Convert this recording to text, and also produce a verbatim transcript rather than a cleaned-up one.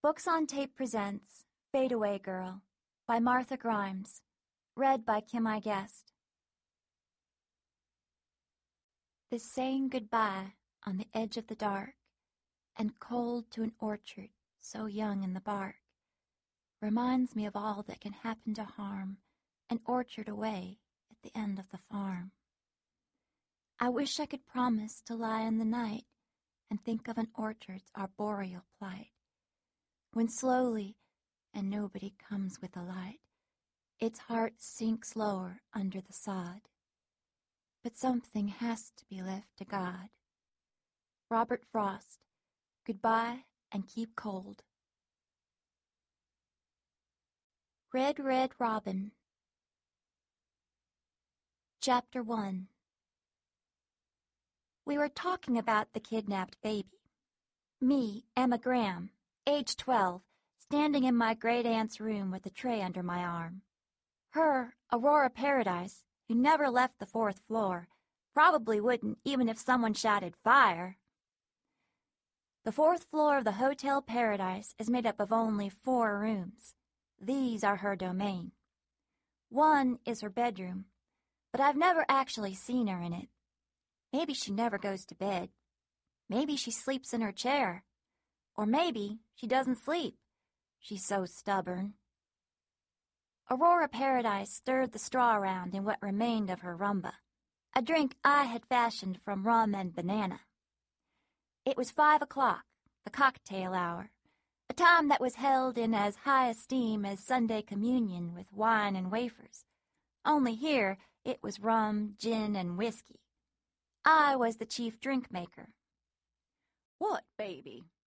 Books on Tape presents Fadeaway Girl by Martha Grimes, read by Kim I. Guest. This saying goodbye on the edge of the dark, and cold to an orchard so young in the bark, reminds me of all that can happen to harm an orchard away at the end of the farm. I wish I could promise to lie in the night and think of an orchard's arboreal plight, when slowly, and nobody comes with a light, its heart sinks lower under the sod. But something has to be left to God. Robert Frost, Goodbye and Keep Cold. Red, Red Robin. Chapter one. We were talking about the kidnapped baby. Me, Emma Graham, age twelve, standing in my great-aunt's room with a tray under my arm. Her, Aurora Paradise, who never left the fourth floor, probably wouldn't even if someone shouted fire. The fourth floor of the Hotel Paradise is made up of only four rooms. These are her domain. One is her bedroom, but I've never actually seen her in it. Maybe she never goes to bed. Maybe she sleeps in her chair. Or maybe she doesn't sleep. She's so stubborn. Aurora Paradise stirred the straw around in what remained of her rumba, a drink I had fashioned from rum and banana. It was five o'clock, the cocktail hour, a time that was held in as high esteem as Sunday communion with wine and wafers. Only here it was rum, gin, and whiskey. I was the chief drink maker. "What, baby?"